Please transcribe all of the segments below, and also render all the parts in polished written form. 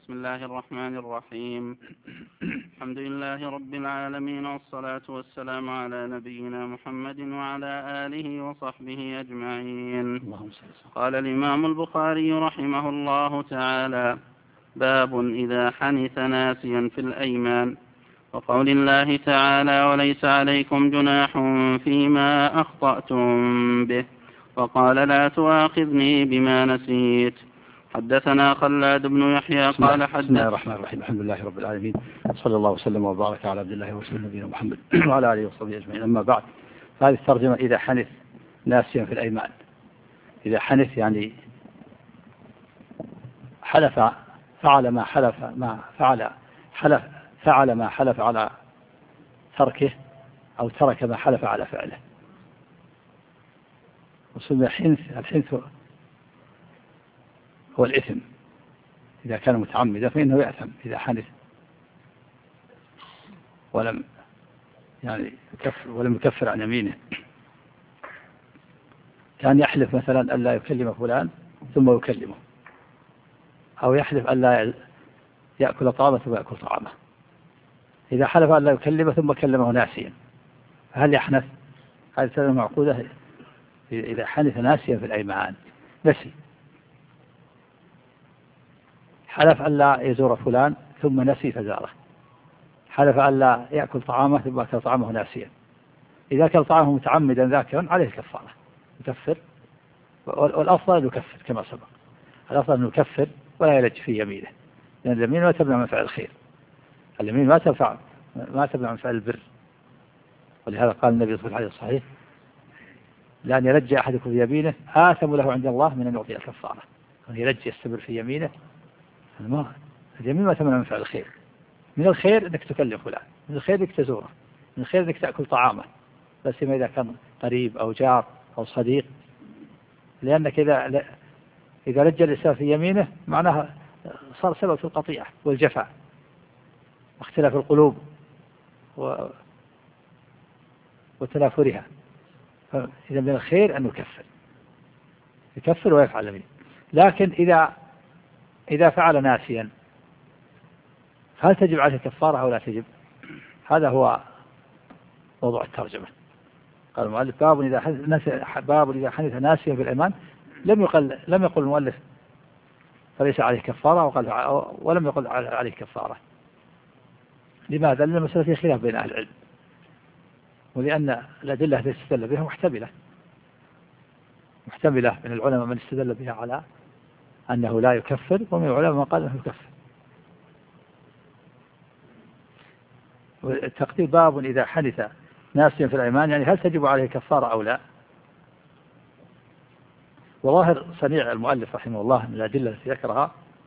بسم الله الرحمن الرحيم. الحمد لله رب العالمين، والصلاة والسلام على نبينا محمد وعلى آله وصحبه أجمعين. قال الإمام البخاري رحمه الله تعالى: باب إذا حنث ناسيا في الأيمان. وقول الله تعالى: وليس عليكم جناح فيما أخطأتم به، وقال: لا تؤاخذني بما نسيت. حدثنا خلاد بن يحيى قال بسم الله الرحمن الرحيم. الحمد لله رب العالمين، صلى الله وسلم وبارك على عبد الله ورسوله نبينا محمد وعلى آله وصحبه أجمعين. أما بعد، هذه الترجمة إذا حنث ناسيا في الأيمان. إذا حنث يعني حلف، فعل ما حلف على تركه، أو ترك ما حلف على فعله. وسمي الحنث هو الإثم. إذا كان متعمدا فإنه يأثم إذا حنث ولم يكفر عن يمينه. كان يحلف مثلا ألا يكلم فلان ثم يكلمه، أو يحلف ألا يأكل طعامه ثم يأكل طعامه. إذا حلف ألا يكلمه ثم كلمه ناسيا، هل يحنث؟ هذه الكلمة معقودة. إذا حنث ناسيا في الأيمان، نسي، حلف ألا يزور فلان ثم نسي فزاره، حلف ألا يأكل طعامه ثم أكل طعامه ناسيا. إذا أكل طعامه متعمدا ذاكرا عليه الكفارة، يكفر. والأفضل أن يكفر كما سبق، الأفضل أن يكفر ولا يلج في يمينه، لأن اليمين ما تمنع من فعل الخير، اليمين ما تمنع من فعل البر. ولهذا قال النبي صلى الله عليه وسلم الصحيح: لأن يلج أحدكم في يمينه آثم له عند الله من أن يعطي الكفارة. أن يلج يستمر في يمينه، اليمين ما تمنع من فعل الخير. من الخير أنك تكلم فلان، من الخير أنك تزوره، من الخير أنك تأكل طعامه، بس ما إذا كان قريب أو جار أو صديق. لأنك إذا لج الإنسان في يمينه معناها صار سبب في القطيعة والجفاء واختلاف القلوب وتنافرها. إذا من الخير أن يكفر ويفعل اليمين. لكن إذا فعل ناسيا، هل تجب عليه كفارة أو لا تجب؟ هذا هو موضوع الترجمة. قال المؤلف: باب إذا حنث ناسيا في الأيمان. لم يقل المؤلف فليس عليه كفارة، ولم يقل عليه كفارة. لماذا؟ لأن المسألة فيها خلاف بين أهل العلم، ولأن الأدلة التي استدل بها محتملة من العلماء من استدل بها على أنه لا يكفر، ومن العلماء من قال أنه يكفر. التقدير: باب إذا حنث ناسيا في الأيمان، يعني هل تجب عليه كفارة أو لا؟ وظاهر صنيع المؤلف رحمه الله من الأدلة التي ذكرها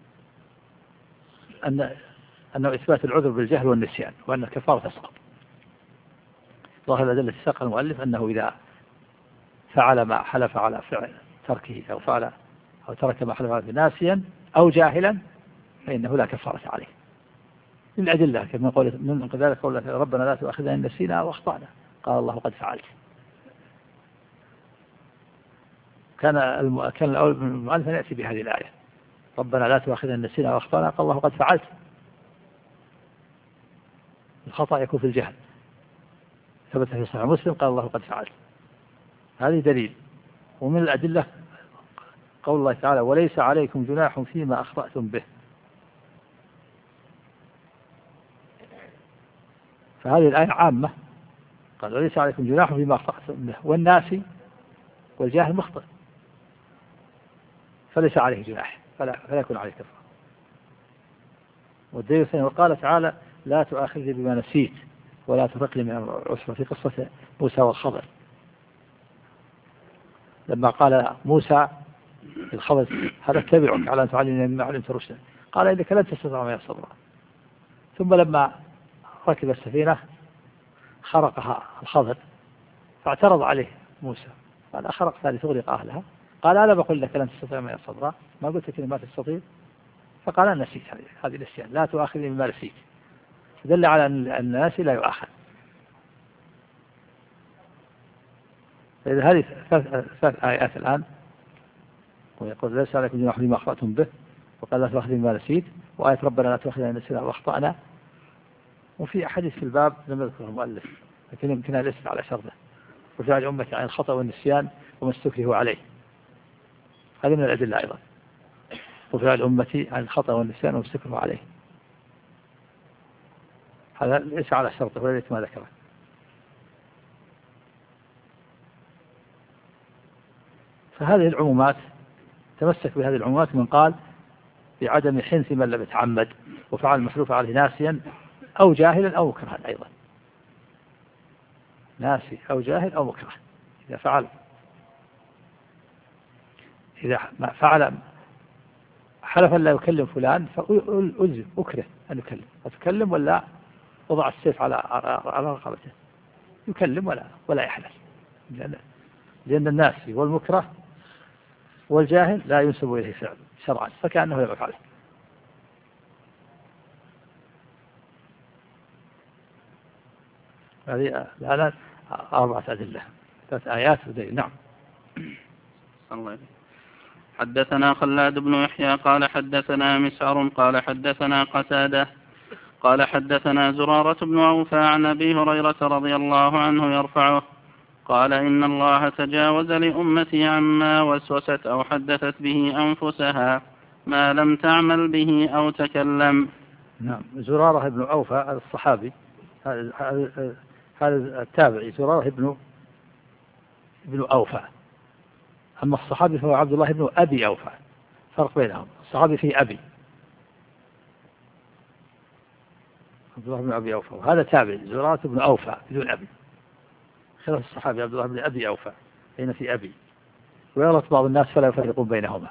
أنه إثبات العذر بالجهل والنسيان، وأن الكفارة تسقط. ظاهر الأدلة التي ساقها المؤلف أنه إذا فعل ما حلف على فعل تركه، أو ترك ما حلف عليه ناسيا أو جاهلا، فإنه لا كفارة عليه. الأدلة كما من ذلك قول ربنا لا تؤاخذنا إن نسينا أو أخطأنا، قال الله قد فعلت. كان الأول من المؤلف أن يأتي بهذه الآية: ربنا لا تؤاخذنا إن نسينا أو أخطأنا، قال الله قد فعلت. الخطأ يكون في الجهل، ثبت في صحيح مسلم قال الله قد فعلت. هذه دليل. ومن الأدلة قول الله تعالى: وليس عليكم جناح فيما أخطأتم به. فهذه الآية عامة، قال: وليس عليكم جناح فيما أخطأتم به، والناسي والجاهل مخطئ فليس عليه جناح، فلا يكون عليه كفارة. والدليل الثاني: وقال تعالى: لا تؤاخذني بما نسيت ولا ترهقني من العسرة، في قصة موسى والخضر. لما قال موسى للخضر: هل أتبعك على أن تعلمني مما علمت رشدا؟ قال: إنك لن تستطيع معي صبرا. ثم لما ركب السفينة خرقها الخضر، فاعترض عليه موسى، قال: أخرقتها لتغرق أهلها؟ قال: أنا بقول لك لن تستطيع معي صبرا، ما قلت لك ما تستطيع؟ فقال: أنا نسيت، هذه نسيان، لا تؤاخذني بما نسيت. دل على أن الناسي لا يؤاخذ. فإذا هذه ثلاث آيات الآن، ويقول: ليس عليكم جناح فيما أخطأتم به، وقال لا تؤاخذني بما نسيت، وآية ربنا لا تؤاخذنا إن نسينا وأخطأنا. وفي أحاديث في الباب لم يذكر المؤلف لكن يمكنها الاسم على شرطه، وفعل أمة عن الخطأ والنسيان وما استكرهوا عليه، هذه من الأدلة أيضا، وفعل أمتي عن الخطأ والنسيان وما استكرهوا عليه، هذا ليس على شرطه وليس ما ذكره. فهذه العمومات تمسك بهذه العمومات من قال بعدم حنث من لم يتعمد وفعل المحلوف عليه ناسيا أو جاهلا أو مكرها أيضا، ناسي أو جاهل أو مكره. إذا فعل حلف لا يكلم فلان فألزم أكره أن يكلم، أتكلم ولا وضع السيف على رقبته، يكلم ولا يحلف، لأن الناسي والمكره والجاهل لا ينسب إليه فعل شرعا فكأنه لم يفعله. هذه الآن 4 أدلة 3 آيات ودليل. نعم. الله. حدثنا خلاد بن يحيى قال حدثنا مسعر قال حدثنا قتادة قال حدثنا زرارة بن أوفى عن أبي هريرة رضي الله عنه يرفعه قال إن الله تجاوز لأمتي عما وسوست أو حدثت به أنفسها ما لم تعمل به أو تكلم. نعم. زرارة بن أوفى هذا الصحابي، هذا التابعي زرارة بن أوفى، أما الصحابي فهو عبد الله بن أبي أوفى، فرق بينهم، الصحابي فيه أبي، عبد الله بن أبي أوفى، وهذا تابعي زرارة بن أوفى بدون أبي، خلاف الصحابي عبد الله بن أبي أوفى بين في أبي، ويغلط بعض الناس فلا يفرقون بينهما.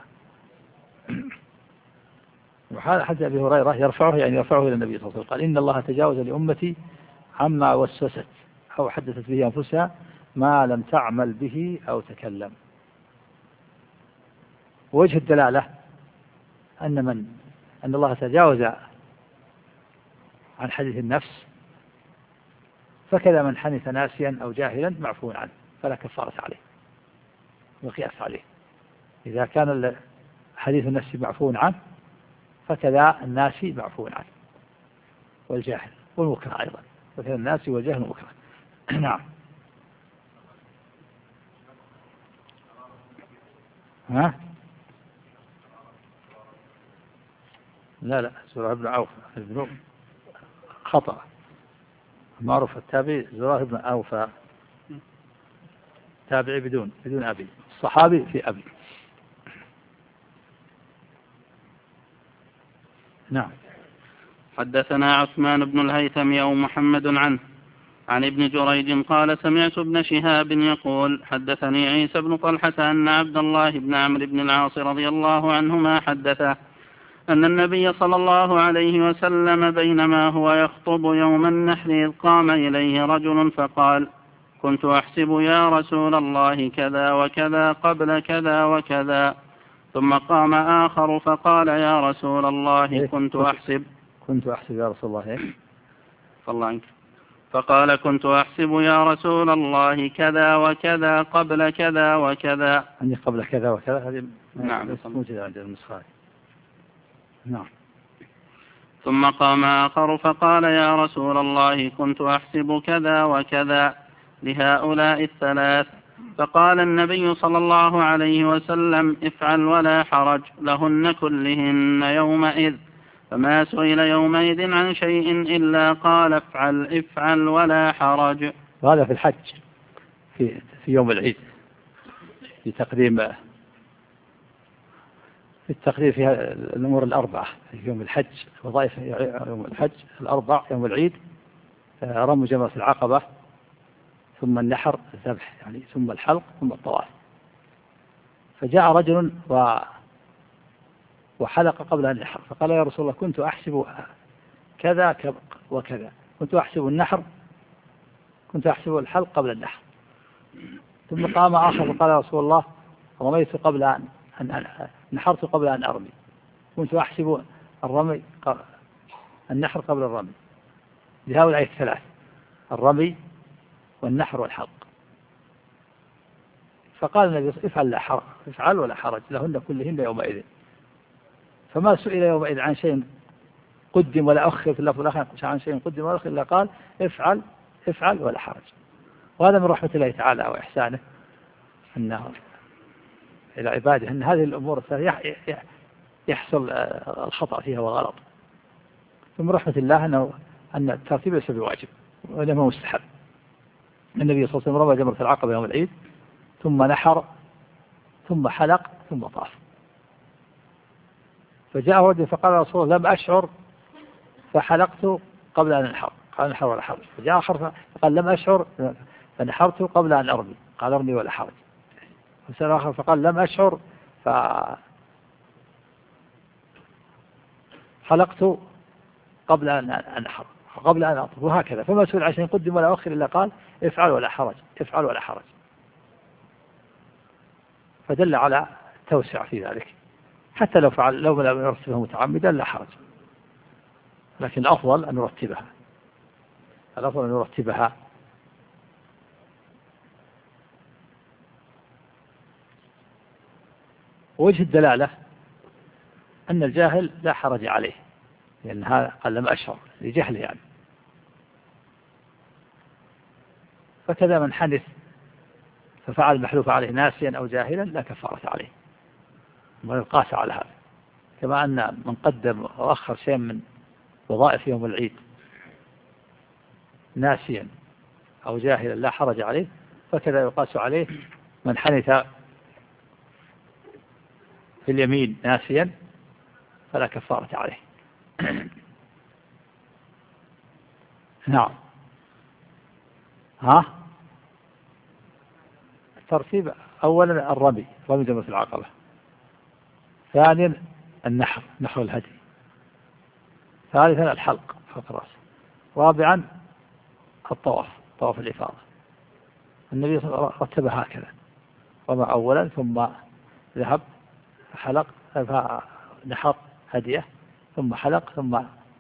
وهذا حديث أبي هريرة يرفعه، يعني يرفعه إلى النبي صلى الله عليه وسلم، قال إن الله تجاوز لأمتي عما وسوست أو حدثت به أنفسها ما لم تعمل به أو تكلم. ووجه الدلالة أن الله تجاوز عن حديث النفس، فكذا من حنث ناسيا أو جاهلا معفو عنه فلا كفارة عليه وقياس عليه. إذا كان حديث النفس معفو عنه فكذا الناسي معفو عنه والجاهل والمكره أيضا، فكذا الناسي والجاهل والمكره. نعم. ها؟ لا زرارة بن عوف بن خطأ، معروف التابعي زرارة بن أوفى تابعي بدون أبي، الصحابي في أبي. نعم. حدثنا عثمان بن الهيثم أو محمد عن ابن جريج قال سمعت ابن شهاب يقول حدثني عيسى بن طلحة أن عبد الله بن عمرو بن العاص رضي الله عنهما حدثه أن النبي صلى الله عليه وسلم بينما هو يخطب يوم النحر إذ قام إليه رجل فقال كنت أحسب يا رسول الله كذا وكذا قبل كذا وكذا، ثم قام آخر فقال يا رسول الله كنت أحسب يا رسول الله فالله عنك، فقال كنت أحسب يا رسول الله كذا وكذا قبل كذا وكذا، يعني قبل كذا وكذا هذه نعم موجودة عند النسخة. نعم. ثم قام آخر فقال يا رسول الله كنت أحسب كذا وكذا لهؤلاء الثلاث، فقال النبي صلى الله عليه وسلم افعل ولا حرج لهن كلهن يومئذ، فما سئل يومئذ عن شيء إلا قال افعل ولا حرج. وهذا في الحج في يوم العيد في التقدير في الأمور الأربعة في يوم الحج، وظائف يوم الحج الأربع يوم العيد رمي جمرة العقبة ثم النحر الذبح يعني ثم الحلق ثم الطواف. فجاء رجل وحلق قبل النحر فقال يا رسول الله كنت أحسب كذا وكذا، كنت أحسب النحر كنت أحسب الحلق قبل النحر. ثم قام آخر فقال يا رسول الله رميت قبل أن نحرت قبل أن أرمي، كنت أحسب النحر قبل الرمي، لهؤلاء الثلاث الرمي والنحر والحلق. فقال النبي افعل ولا حرج لهن كلهن يومئذ، فما سئل يومئذ عن شيء قدم ولا أخر في اللفظ الآخر عن شيء قدم ولا أخر إلا قال افعل ولا حرج. وهذا من رحمة الله تعالى وإحسانه أنه إلى عباده أن هذه الأمور يحصل الخطأ فيها والغلط. ومن رحمة الله أن الترتيب ليس بواجب وإنما مستحب. النبي صلى الله عليه وسلم رمى جمرة العقبة يوم العيد ثم نحر ثم حلق ثم طاف. فجاء رجل فقال يا رسول الله لم أشعر فحلقت قبل أن أنحر، قال انحر ولا حرج. فجاء آخر فقال لم أشعر فنحرت قبل أن أرمي، قال ارمي ولا حرج. فسأل آخر فقال لم أشعر فحلقت قبل أن أنحر قبل أن أطف، وهكذا. فما سئل عن شيء قدم ولا أخر إلا قال افعل ولا حرج افعل ولا حرج. فدل على توسع في ذلك، حتى لو لم يرتبها متعمدا لا حرج، لكن الأفضل أن نرتبها. وجه الدلالة أن الجاهل لا حرج عليه، لأن هذا قال لم أشعر لجهل يعني. فكذا من حدث ففعل المحلوف عليه ناسيا أو جاهلا لا كفارة عليه، ويقاس على هذا. كما أن من قدم وأخر شيء من وظائف يوم العيد ناسيا أو جاهلا لا حرج عليه، فكذا يقاس عليه من حنث في اليمين ناسيا فلا كفارة عليه. نعم. الترتيب أولا رمي جمرة العقبة، ثانيا النحر الهدي، ثالثا الحلق فوق الرأس، رابعا طواف الإفاضة. النبي صلى الله عليه وسلم رتب هكذا، رمى أولا ثم ذهب فحلق فنحر هديه ثم حلق ثم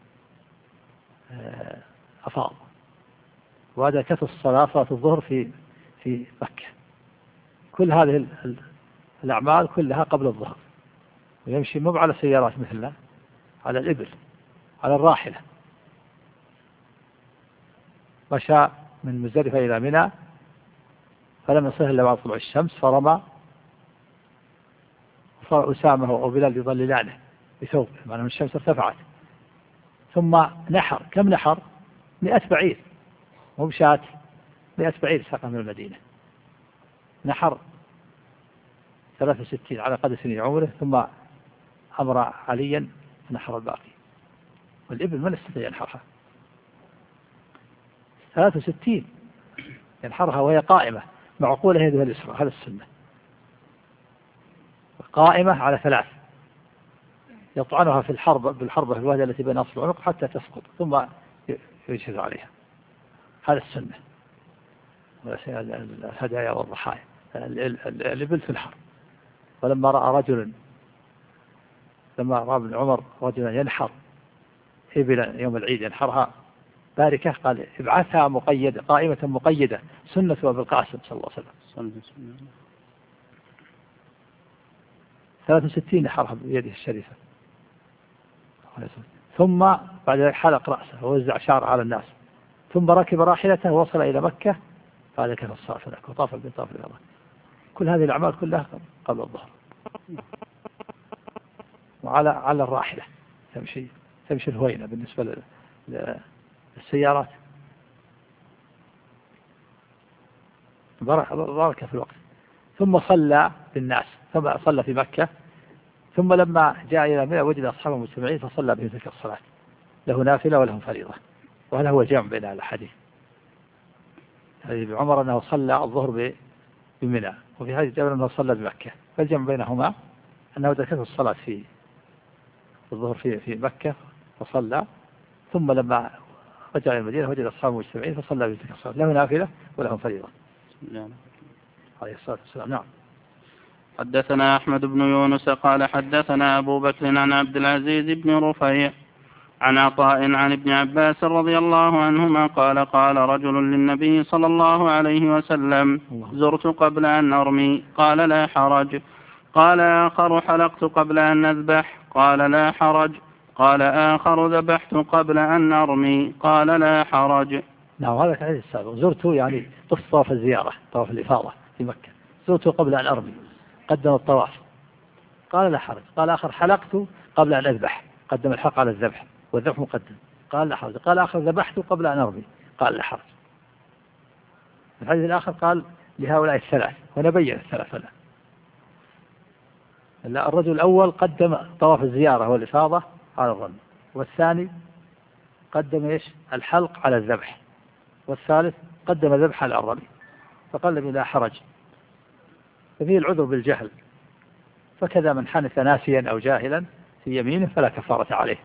أفاض. وهذا كثر صلاة الظهر في مكة. كل هذه الأعمال كلها قبل الظهر، ويمشي مو على سيارات مثلنا، على الإبل على الراحلة. مشى من مزدلفة إلى منى فلم يصل إلا بعد طلوع الشمس فرمى، وصار أسامة وبلال يضللانه بثوب لأن الشمس ارتفعت. ثم نحر، كم نحر؟ 100 بعير، مو بشاة، 100 بعير ساقه من المدينة. نحر 63 على قدر سنين عمره، ثم أمر عليا نحر الباقي. والإبل من استطيع ينحرها؟ 63 ينحرها وهي قائمة معقولة يدها اليسرى، هذا السنة، قائمة على 3 يطعنها في بالحربة الواحدة التي بين أصل العنق حتى تسقط ثم يجهز عليها، هذا السنة. الهدايا والضحايا الإبل في الحرب. ولما رأى ابن عمر رجلا ينحر إبلا يوم العيد ينحرها باركة، قال ابعثها مقيدة قائمة مقيدة سنة أبي القاسم صلى الله عليه وسلم. 63 نحرها بيده الشريفة. ثم بعد ذلك حلق رأسه ووزع شعره على الناس، ثم ركب راحلته ووصل إلى مكة قال كان الصلاة لك وطاف بالطاف الإفاضة. كل هذه الأعمال كلها قبل الظهر. وعلى الراحلة تمشي الهوينة بالنسبة للسيارات. بارك في الوقت. ثم صلى بالناس، ثم صلى في مكة، ثم لما جاء إلى منى وجد أصحابه مجتمعين فصلى بهم تلك الصلاة، له نافلة ولهم فريضة. وهذا هو جمع بين الحديث. هذه ابن عمر أنه صلى الظهر بمنى، وفي هذه الجبل أنه صلى بمكة، فالجمع بينهما أنه ذكر الصلاة في الظهر في مكة فصلى، ثم لما رجع إلى المدينة وجد أصحابه مجتمعين فصلى بهم تلك الصلاة، له نافلة ولهم فريضة. عليه الصلاة والسلام. نعم. حدثنا أحمد بن يونس قال حدثنا أبو بكر عن عبد العزيز بن رفيع عن عطاء عن ابن عباس رضي الله عنهما قال رجل للنبي صلى الله عليه وسلم زرت قبل أن أرمي، قال لا حرج. قال آخر حلقت قبل أن أذبح، قال لا حرج. قال آخر ذبحت قبل أن أرمي قال لا حرج. نعم هذا كان السابق. زرت يعني طواف الزيارة طواف الإفاضة في مكة، زرت قبل أن أرمي قدم الطواف قال لا حرج. قال آخر حلقت قبل أن أذبح، قدم الحلق على الذبح والذبح مقدم قال لا حرج. قال آخر ذبحت قبل أن أرمي قال لا حرج. الحديث الآخر قال لهؤلاء الثلاث ونبين الثلاث له. الرجل الأول قدم طواف الزيارة والإفاضة على الرمي، والثاني قدم إيش الحلق على الذبح، والثالث قدم الذبح على الرمي، فقال لي لا حرج. ففيه العذر بالجهل، فكذا من حنث ناسيا أو جاهلا في يمينه فلا كفارة عليه.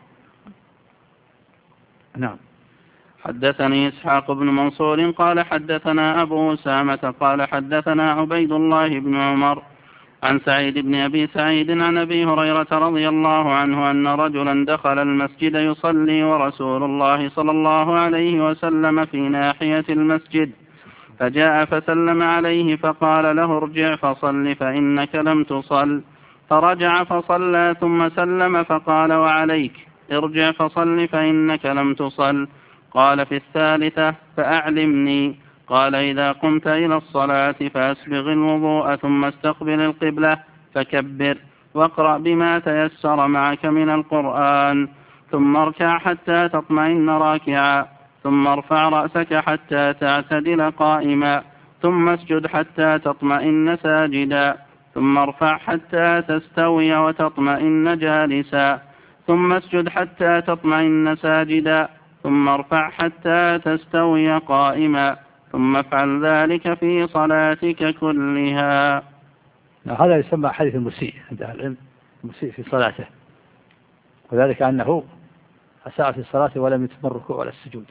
نعم. حدثني إسحاق بن منصور قال حدثنا أبو أسامة قال حدثنا عبيد الله بن عمر عن سعيد بن أبي سعيد عن أبي هريرة رضي الله عنه أن رجلا دخل المسجد يصلي ورسول الله صلى الله عليه وسلم في ناحية المسجد، فجاء فسلم عليه فقال له ارجع فصل فإنك لم تصل، فرجع فصلى ثم سلم فقال وعليك ارجع فصل فإنك لم تصل. قال في الثالثة فأعلمني. قال إذا قمت إلى الصلاة فأسبغ الوضوء ثم استقبل القبلة فكبر واقرأ بما تيسر معك من القرآن، ثم اركع حتى تطمئن راكعا، ثم ارفع رأسك حتى تعتدل قائما، ثم اسجد حتى تطمئن ساجدا، ثم ارفع حتى تستوي وتطمئن جالسا، ثم اسجد حتى تطمئن ساجدا، ثم ارفع حتى تستوي قائما، ثم افعل ذلك في صلاتك كلها. هذا يسمى حديث المسيء عند أهل العلم، المسيء في صلاته، وذلك أنه أساء في الصلاة ولم يتم الركوع ولا السجود.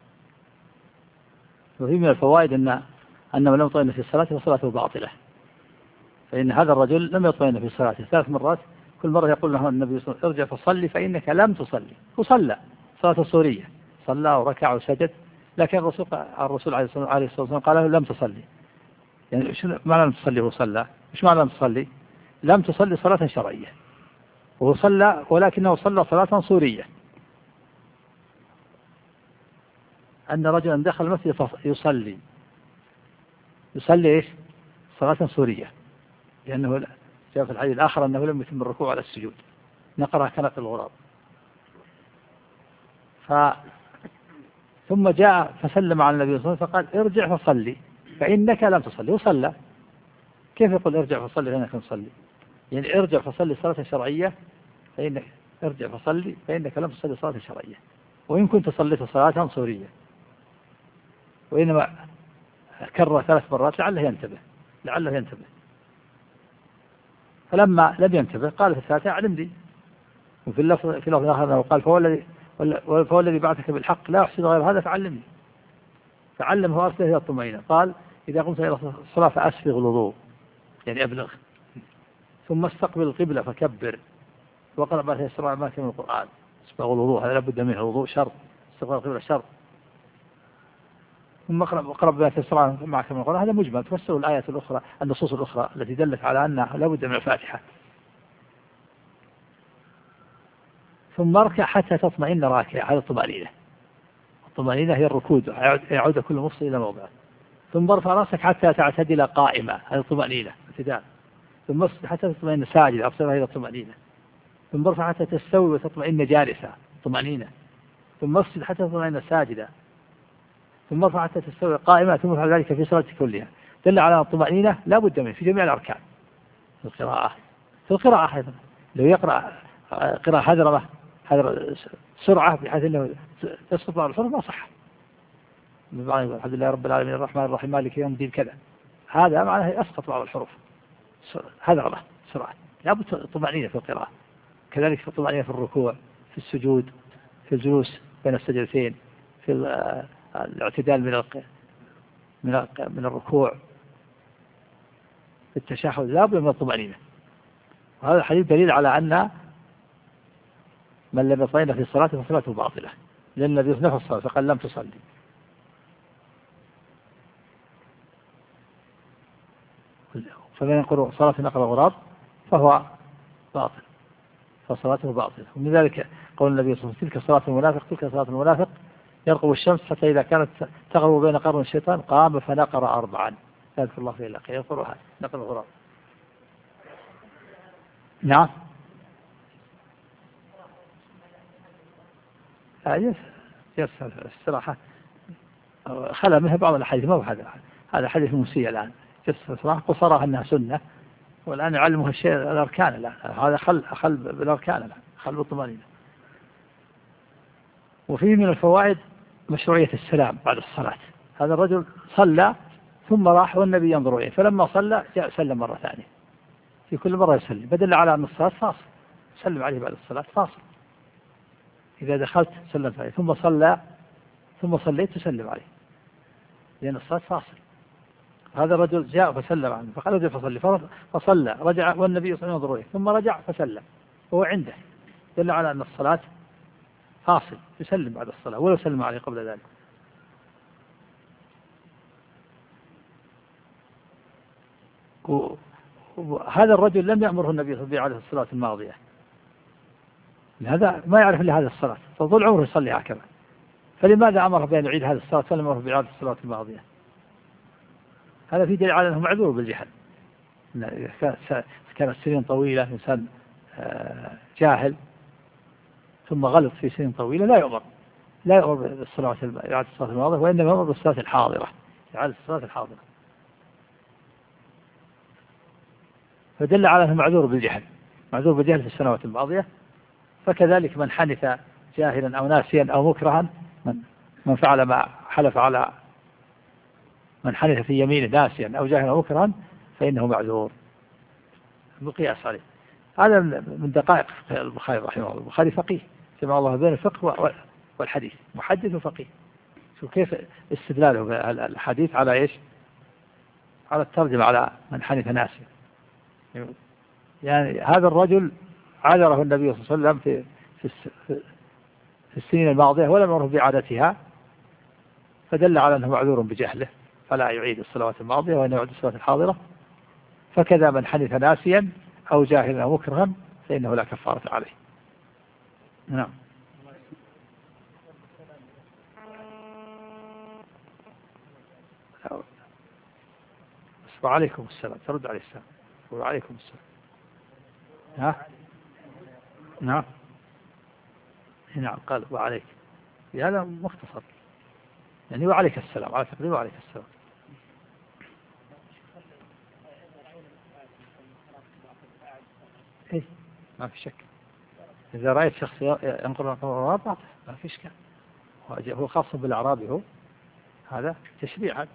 وفي من الفوائد أن من لم يطمئن في صلاته فصلاته باطلة، فإن هذا الرجل لم يطمئن في صلاته 3 مرات، كل مرة يقول له النبي صلى الله عليه وسلم ارجع فصلي فإنك لم تصلي، وصلى صلاة سورية، صلى وركع وسجد، لكن الرسول عليه الصلاة والسلام قال له لم تصلي. يعني شو معنى لم تصلي وصلى؟ إيش معنى لم تصلي؟ لم تصلي صلاة شرعية، وهو صلى ولكنه صلى صلاة صورية. أن رجلا دخل المسجد يصلي إيش؟ صلاة سورية، لأنه جاء في الحديث الآخر أنه لم يتم الركوع على السجود، نقرأ كنق الغراب. ثم جاء فسلم على النبي صلى الله عليه وسلم فقال ارجع فصلي فإنك لم تصلي، وصلى. كيف يقول ارجع فصلي فإنك لم تصلي؟ يعني ارجع فصلي صلاة شرعية، ارجع فصلي فإنك لم تصلي صلاة شرعية، وإن كنت صليت صلاة صورية. وإنما كرر 3 مرات لعله ينتبه. فلما لم ينتبه قال في الثالثة أعلمني. وفي اللفظ الآخر قال فهو الذي بعثك بالحق لا أحسن غير هذا فعلمني. فعلمه وأرسله إلى الطمأنينة. قال إذا قمت إلى الصلاة فأسبغ الوضوء، يعني أبلغ، ثم استقبل القبلة فكبر، وقرأ ما تيسر معك من القرآن. اسبغ الوضوء هذا لابد منه، الوضوء شرط، استقبال القبلة شرط. ثم اقرأ ما تيسر معك من القرآن، هذا مجمل. تفسر الآيات الأخرى، النصوص الأخرى التي دلت على أنها لابد من الفاتحة. ثم اركع حتى تطمئن راكعا، هذا الطمأنينة. الطمأنينة هي الركود، يعود كل مفصل إلى موضعه. ثم ارفع رأسك حتى تعتدل قائما، هذا الطمأنينة اعتدال. ثم اسجد حتى تطمئن ساجدا، أبصرها إلى الطمأنينة. ثم ارفع حتى تستوي وتطمئن جالسا، طمأنينة. ثم اسجد حتى تطمئن ساجدا. ثم ارفع حتى تستوي قائما، ثم افعل ذلك في صلاتك كلها. دل على الطمأنينة لا بد منه في جميع الأركان. في القراءة أيضا لو يقرأ قراءة حذرة سرعة بحيث أنه تسقط بعض الحروف ما صح. الحمد لله رب العالمين الرحمن الرحيم مالك يوم الدين كذا، هذا معناه أسقط بعض الحروف. حذرة سرعة، لا بد طمأنينة في القراءة. كذلك في الطمأنينة في الركوع، في السجود، في الجلوس بين السجدتين، في الاعتدال من الركوع، في التشهد، لا بد من الطمأنينة. وهذا الحديث دليل على أن من لم يطمئن في الصلاة فصلاته باطلة، لأن النبي نفى الصلاة فقال لم تصلي. فمن يقول صلاة نقل الغراب فهو باطل، فصلاته باطلة. ومن ذلك قول النبي صلى الله عليه وسلم تلك صلاة المنافق، تلك صلاة المنافق يرقب الشمس حتى إذا كانت تغرب بين قرن الشيطان قام فنقر 4 لا يذكر الله فيه إلا خير يقرأها نقر الغراب. نعم يسأل الصراحة خلى منها بعض الحديث، ما هو هذا حديث مسيء الآن. الصراحة قصرها أنها سنة، والآن يعلمها الشيء الأركان الآن، هذا خل بالأركان الآن، خل بالطمأنينة. وفيه من الفوائد مشروعية السلام بعد الصلاة. هذا الرجل صلى ثم راح والنبي ينظر إليه، فلما صلى جاء سلم مرة ثانية، في كل مرة يسلم، بدل على أن الصلاة فاصل، سلم عليه بعد الصلاة فاصل، إذا دخلت سلمت عليه ثم صليت تسلم عليه، لأن الصلاة فاصل. هذا الرجل جاء فسلم عنه فقال له فصلى رجع والنبي صلى الله عليه وسلم ينظر إليه ثم رجع فسلم وهو عنده، دل على أن الصلاة فاصل، يسلم بعد الصلاة ولو سلم عليه قبل ذلك. وهذا الرجل لم يأمره النبي صلى الله عليه وسلم الصلاة الماضية، هذا ما يعرف إلا هذه الصلاة، فطول عمره يصلي هكذا، فلماذا أمره بأن يعيد هذه الصلاة ولم يأمره بإعادة الصلاة الماضية؟ هذا في دليل على أنه معذور بالجهل. كانت سنين طويلة إنسان جاهل ثم غلط في سنين طويلة لا يؤمر بالصلاة إعادة الصلاة الماضية، وإنما يؤمر بالصلاة الحاضرة، إعادة الصلاة الحاضرة. فدل على أنه معذور بالجهل في السنوات الماضية. فكذلك من حنث جاهلا أو ناسيا أو مكرها، من فعل ما حلف على من حنث في يمينه ناسيا أو جاهلا أو مكرها فإنه معذور بالقياس عليه. هذا من دقائق البخاري رحمه الله. البخاري فقيه جمع الله بين الفقه والحديث، محدث وفقيه. شوف كيف استدلاله الحديث على إيش؟ على الترجمة على من حنث ناسيا. يعني هذا الرجل عذره النبي صلى الله عليه وسلم في السنين الماضية ولم يمره بإعادتها، فدل على أنه معذور بجهله فلا يعيد الصلوات الماضية وإنه يعيد الصلاة الحاضرة. فكذا من حنث ناسيا أو جاهلا أو مكرها فإنه لا كفارة عليه. نعم. وعليكم السلام، ترد عليه السلام. وعليكم السلام. ها؟ نعم. نعم قال وعليك، هذا مختصر يعني وعليك السلام، على تقدير وعليك السلام. إيه ما في شك، إذا رأيت شخص ينقر الغراب ما في شك، هو خاص بالأعرابي، هو هذا تشريع هذا.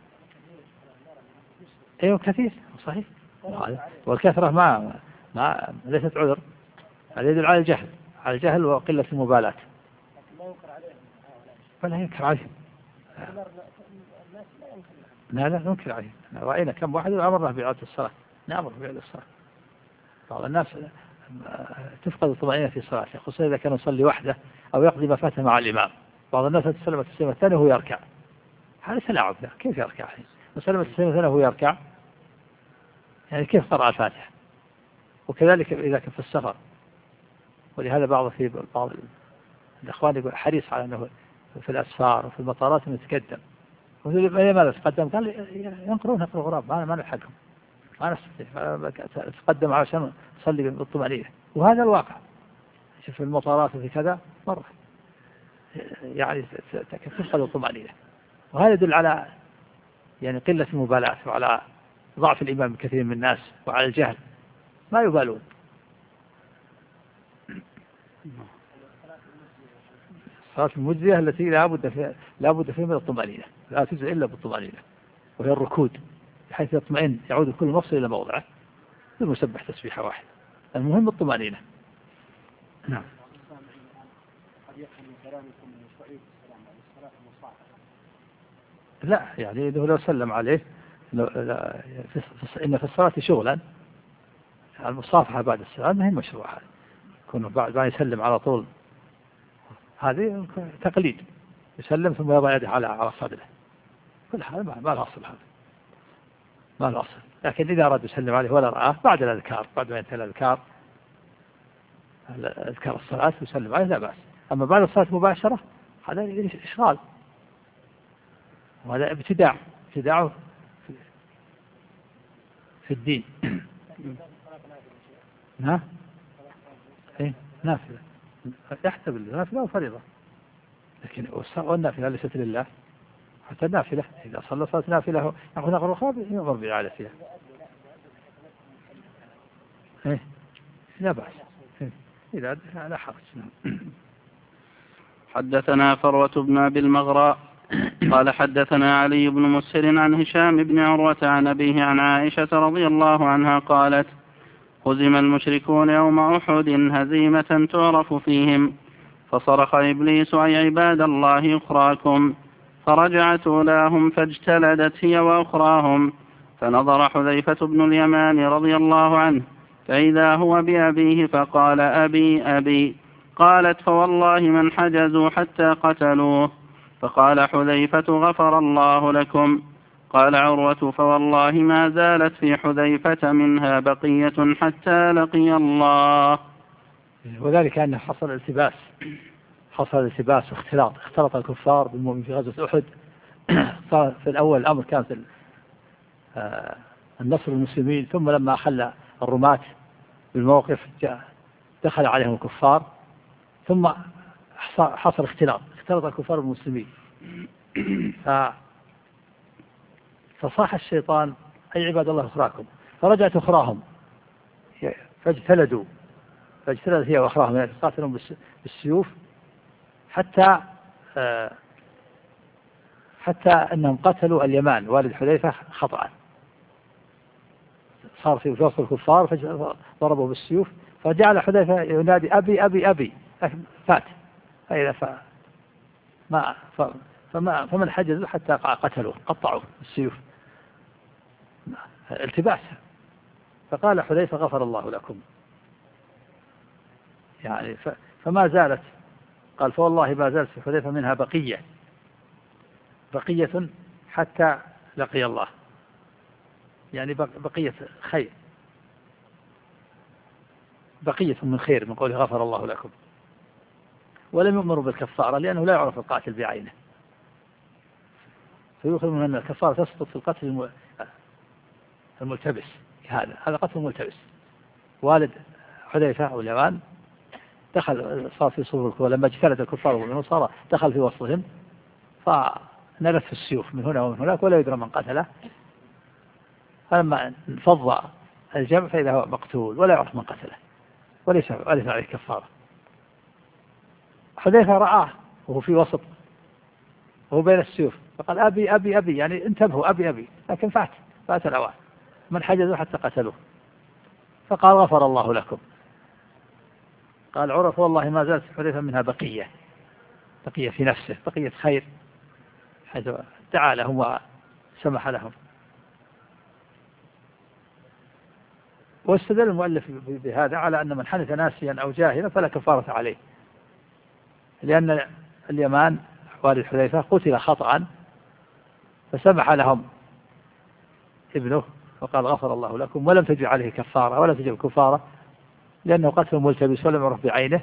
أيوة كثير صحيح، والكثرة ما ليست عذر، هذا يدل على الجهل وقلة المبالاة. فلا ينكر عليهم، لا ننكر عليهم. رأينا كم واحد أمرنا بإعادة الصلاة، نأمر بإعادة الصلاة. بعض الناس تفقد الطمأنينة في صلاته، خصوصا إذا كان يصلي وحده أو يقضي ما فاته مع الإمام. بعض الناس تسلم التسليمة الثانية وهو يركع، هذا تلاعب، كيف يركع؟ تسلم التسليمة الثانية وهو يركع، يعني كيف قرأ الفاتحة؟ وكذلك إذا كان في السفر. ولهذا بعض الأخوان يقول حريص على أنه في الأسفار وفي المطارات يتقدم. لماذا تقدم؟ قال ينقرون نقر الغراب، ما نلحقهم، ما نستطيع، تقدم عشان تصلي بالطمأنينة. وهذا الواقع، في المطارات وفي كذا مرة يعني تفقد الطمأنينة. وهذا يدل على يعني قلة المبالاة وعلى ضعف الإيمان بكثير من الناس وعلى الجهل، ما يبالون. الصلاة المجزية التي لا بد فيها من الطمأنينة، لا تجزي إلا بالطمأنينة، وهي الركود بحيث يطمئن، يعود كل مفصل إلى موضعه بالمسبح تسبيحة واحدة. المهم الطمأنينة. نعم. لا يعني لو سلم عليه إن في الصلاة شغلا، المصافحة بعد السلام هي مشروعة، يكون بعد ما يسلم على طول، هذه تقليد، يسلم ثم يضع يده على صدره، كل هذا ما الأصل، هذا ما الأصل. لكن إذا أراد يسلم عليه ولا رآه بعد الأذكار، بعد ما ينتهي الأذكار أذكر الصلاة ويسلم عليه لا بأس. أما بعد الصلاة مباشرة هذا إشغال، وهذا ابتداع في الدين. نعم نافلة يحتمل نافلة وفريضة، لكن والنافلة ليست لله، حتى النافلة إذا صلى صلاة نافلة يأخذ نقر الخاب يؤمر بإعادتها. لا بأس إذا لا حرج. حدثنا فروة بن أبي المغراء قال حدثنا علي بن مسهر عن هشام بن عروة عن أبيه عن عائشة رضي الله عنها قالت هزم المشركون يوم أحد هزيمة تعرف فيهم، فصرخ إبليس أي عباد الله أخراكم، فرجعت أولاهم فاجتلدت هي وأخراهم، فنظر حذيفة بن اليمان رضي الله عنه فإذا هو بأبيه فقال أبي. قالت فوالله من حجزوا حتى قتلوه، فقال حذيفة غفر الله لكم. قال عروة فوالله ما زالت في حذيفة منها بقية حتى لقي الله. وذلك أنه حصل التباس واختلاط، اختلط الكفار بالمؤمنين في غزوة أحد. صار في الأول الأمر كان في النصر المسلمين، ثم لما أخل الرماة بالموقف دخل عليهم الكفار، ثم حصل اختلاط الكفار بالمسلمين. فصاح الشيطان أي عباد الله أخراكم، فرجعت أخراهم فاجتلدت هي وأخراهم، يعني قاتلهم بالسيوف حتى أنهم قتلوا اليمان والد حذيفة خطأ. صار في وسط الكفار فضربوا بالسيوف، فجعل حذيفة ينادي أبي فات، فمن حجزوا حتى قتلوه قطعوا السيوف التباس. فقال حذيفة غفر الله لكم، يعني فما زالت، قال فوالله ما زالت في حذيفة منها بقية حتى لقي الله، يعني بقية خير، بقية من خير من قوله غفر الله لكم. ولم يؤمروا بالكفارة لأنه لا يعرف القاتل بعينه، فيؤخذ من أن الكفارة تسقط في القتل الملتبس. هذا قتل ملتبس. والد حذيفة أو اليمان صار في صور الكفار، لما اجتلد الكفار ومن صار دخل في وسطهم فنلف السيوف من هنا ومن هناك ولا يدرى من قتله. فلما انفض الجمع فإذا هو مقتول ولا يعرف من قتله وليس عليه كفارة. حذيفة رآه وهو في وسط وهو بين السيوف، فقال أبي يعني انتبهوا أبي، لكن فات الأوان، من حجزوا حتى قتلوه، فقال غفر الله لكم. قال عرف والله ما زالت حذيفة منها بقية في نفسه، بقية خير، حيث دعا لهم وسمح لهم. واستدل المؤلف بهذا على أن من حنث ناسيا أو جاهلا فلا كفارة عليه، لأن اليمان والد حذيفة قتل خطأ فسمح لهم ابنه فقال غفر الله لكم، ولم تجب عليه كفارة ولا تجب كفارة لأنه قتل ملتبس ولم يعرف بعينه،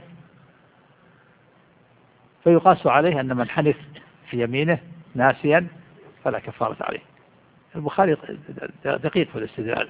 فيقاس عليه أن من حنث في يمينه ناسيا فلا كفارة عليه. البخاري دقيق في الاستدلال.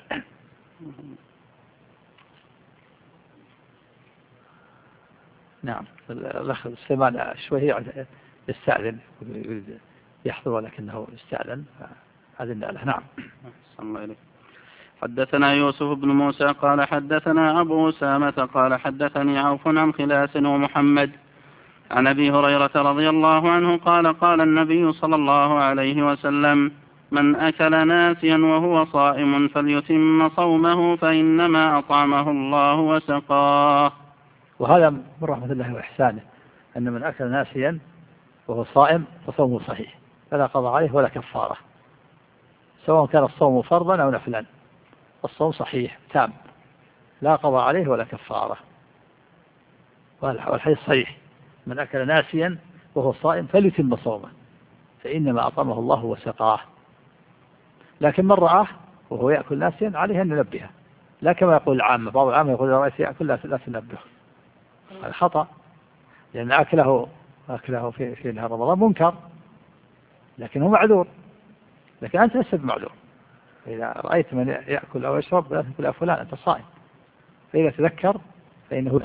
نعم. الأخ سليمان شوي يستأذن يحضر ولكنه يستأذن فأذن له. نعم. الله إليك. حدثنا يوسف بن موسى قال حدثنا أبو أسامة قال حدثني عوف عن خلاس ومحمد عن أبي هريرة رضي الله عنه قال قال النبي صلى الله عليه وسلم من أكل ناسيا وهو صائم فليتم صومه فإنما أطعمه الله وسقاه. وهذا من رحمة الله وإحسانه أن من أكل ناسيا وهو صائم فصومه صحيح فلا قضاء عليه ولا كفارة، سواء كان الصوم فرضا أو نفلا، الصوم صحيح تام لا قضاء عليه ولا كفارة. والحديث صحيح من أكل ناسيا وهو صائم فليتم صومه فإنما أطعمه الله وسقاه. لكن من رآه وهو يأكل ناسيا عليه أن ينبهه، لا كما يقول العامة، بعض العامة يقول رأيت يأكل لا تنبه، هذا خطأ، لأن أكله في نهار رمضان منكر، لكن هو معذور، لكن أنت لست معذور. إذا رأيت من يأكل أو يشرب لا تقول يا فلان أنت صائم، فإذا تذكر فإنه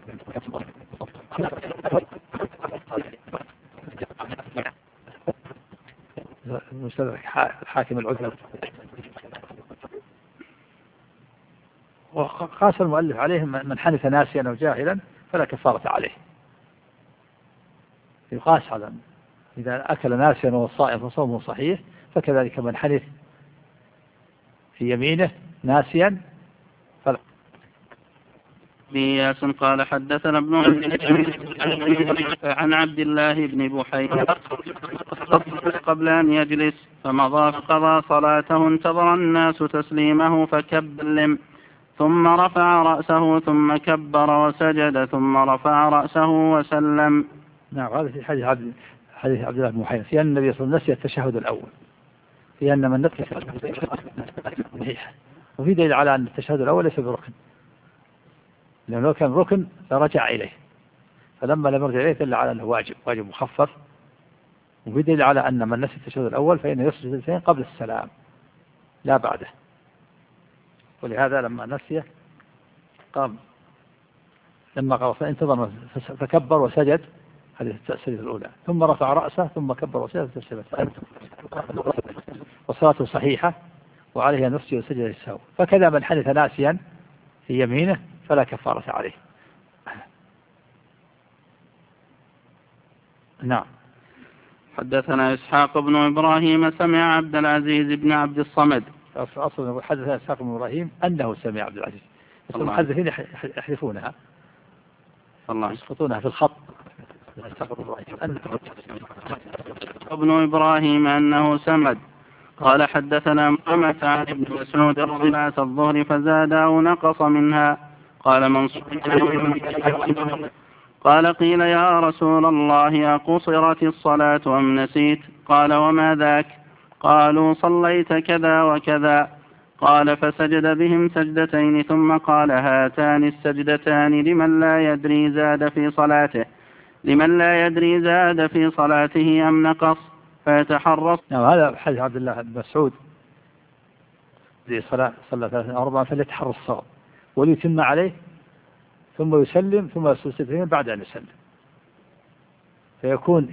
المستدرك حاكم العذر. وقاس المؤلف عليهم من حنث ناسيا أو جاهلا فلا كفارة عليه. يقاس على إذا أكل ناسيا وهو صائم فصومه صحيح، فكذلك من حنث في يمينه ناسيا فلا. بياس قال حدثنا ابن عن عبد الله بن بحيرة قبل أن يجلس فمضى فقضى صلاته، انتظر الناس تسليمه فكبر ثم رفع رأسه ثم كبر وسجد ثم رفع رأسه وسلم. نعم، هذا في حديث عبد الله بن بحيرة في أن النبي صلى الله عليه وسلم نسي التشهد الأول، في أن من نسي وفي دليل على أن التشهد الأول ليس بركن، لأنه لو كان ركن لرجع إليه، فلما لم يرجع إليه دل على أنه واجب مخفف. وفي دليل على أن من نسي التشهد الأول فإنه يسجد الاثنين قبل السلام لا بعده، ولهذا لما نسيه قام لما قال انتظر فكبر وسجد، هذه التسجيل الأولى، ثم رفع رأسه ثم كبر وسجد التسجيل الثاني، وصلاته صحيحة وعليه أن يسجد وسجد للسهو. فكذا من حدث ناسيا في يمينه فلا كفارة عليه. نعم. حدثنا إسحاق بن إبراهيم سمع عبد العزيز بن عبد الصمد. أصلا حدثنا إسحاق بن إبراهيم أنه سمع عبد العزيز، المحدثين يحذفونها يسقطونها في الخط. ابن إبراهيم أنه سمد قال حدثنا محمد عن ابن مسعود صلاة الظهر فزاد أو نقص منها. قال منصور قال قيل يا رسول الله أقصرت الصلاة أم نسيت؟ قال وما ذاك؟ قالوا صليت كذا وكذا. قال فسجد بهم سجدتين ثم قال هاتان السجدتان لمن لا يدري زاد في صلاته أم نقص فيتحرص. هذا حديث عبد الله بن مسعود صلى 3 فليتحرص الصواب وليتم عليه ثم يسلم ثم يسلم بعد أن يسلم، فيكون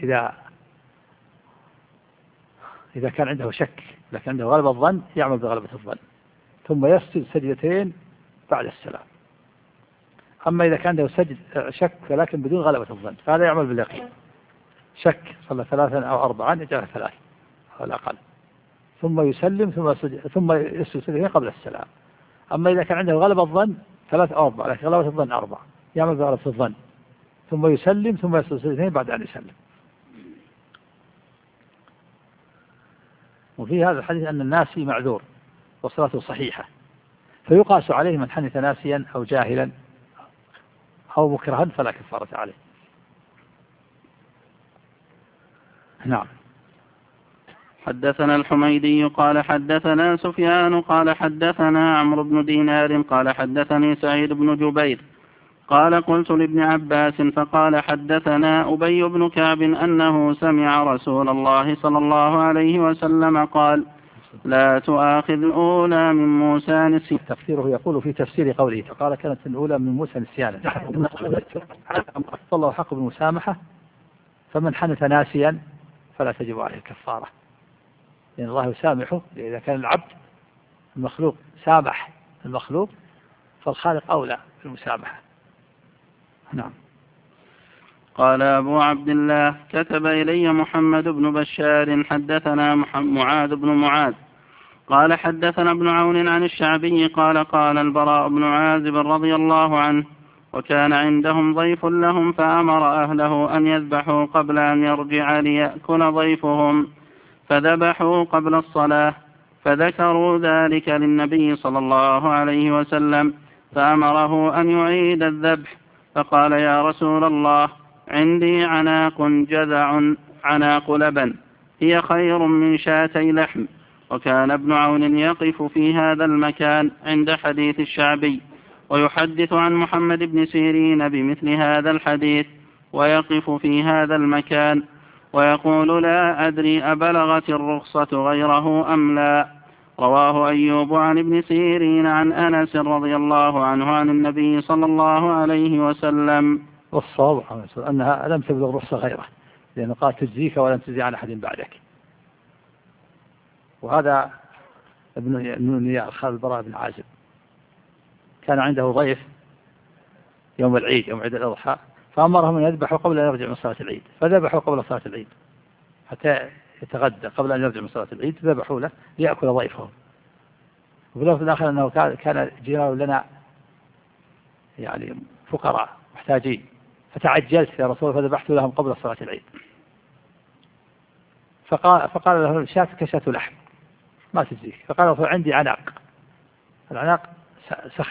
إذا كان عنده شك لكن عنده غلبة الظن يعمل بغلبة الظن ثم يسجد سجدتين بعد السلام. أما إذا كان عنده شك ولكن بدون غلبة الظن فهذا يعمل باليقين، شك صلى 3 أو 4 يجعل 3 على الأقل ثم يسلم ثم يسجد سجدتين قبل السلام. أما إذا كان عنده غلبة الظن 3 أو 4 لكن غلبة الظن 4 يعمل بغلبة الظن ثم يسلم ثم يسجد سجدتين بعد أن يسلم. وفي هذا الحديث أن الناسي معذور وصلاته صحيحة، فيقاس عليه من حنث ناسيا أو جاهلا أو مكرها فلا كفارة عليه. نعم. حدثنا الحميدي قال حدثنا سفيان قال حدثنا عمرو بن دينار قال حدثني سعيد بن جبير قال قلت لابن عباس فقال حدثنا أبي بن كعب أنه سمع رسول الله صلى الله عليه وسلم قال لا تؤاخذ الأولى من موسى نسيانا. تفسيره يقول في تفسير قوله فقال كانت الأولى من موسى نسيانا، الله حق بالمسامحة، فمن حنث ناسيا فلا تجب عليه الكفارة، لأن الله يسامحه. إذا كان العبد المخلوق سامح المخلوق فالخالق أولى بالمسامحة. نعم. قال أبو عبد الله كتب إلي محمد بن بشار حدثنا معاذ بن معاذ قال حدثنا ابن عون عن الشعبي قال قال البراء بن عازب رضي الله عنه وكان عندهم ضيف لهم فأمر أهله أن يذبحوا قبل أن يرجع ليأكل ضيفهم، فذبحوا قبل الصلاة، فذكروا ذلك للنبي صلى الله عليه وسلم فأمره أن يعيد الذبح، فقال يا رسول الله عندي عناق جذع عناق لبن هي خير من شاتي لحم. وكان ابن عون يقف في هذا المكان عند حديث الشعبي ويحدث عن محمد بن سيرين بمثل هذا الحديث ويقف في هذا المكان ويقول لا أدري أبلغت الرخصة غيره أم لا. رواه أيوب عن ابن سيرين عن أنس رضي الله عنه عن النبي صلى الله عليه وسلم. والصواب أنها لم تبلغ رخصة غيره، لأنه قال تجزيك ولم تجزي عن أحد بعدك. وهذا ابن نيار خالد البراء بن عازب كان عنده ضيف يوم العيد، يوم عيد الأضحى، فأمرهم أن يذبحوا قبل أن يرجع من صلاة العيد، فذبحوا قبل صلاة العيد حتى يتغدى قبل أن يرجع من صلاة العيد، ذبحوا له ليأكل ضيفهم. وفي اللفظ الآخر أنه كان جيران لنا يعني فقراء محتاجين، فتعجلت يا رسول الله فذبحت لهم قبل صلاة العيد. فقال له شاة كشاة لحم ما تجزيك. فقال عندي عناق، العناق سخ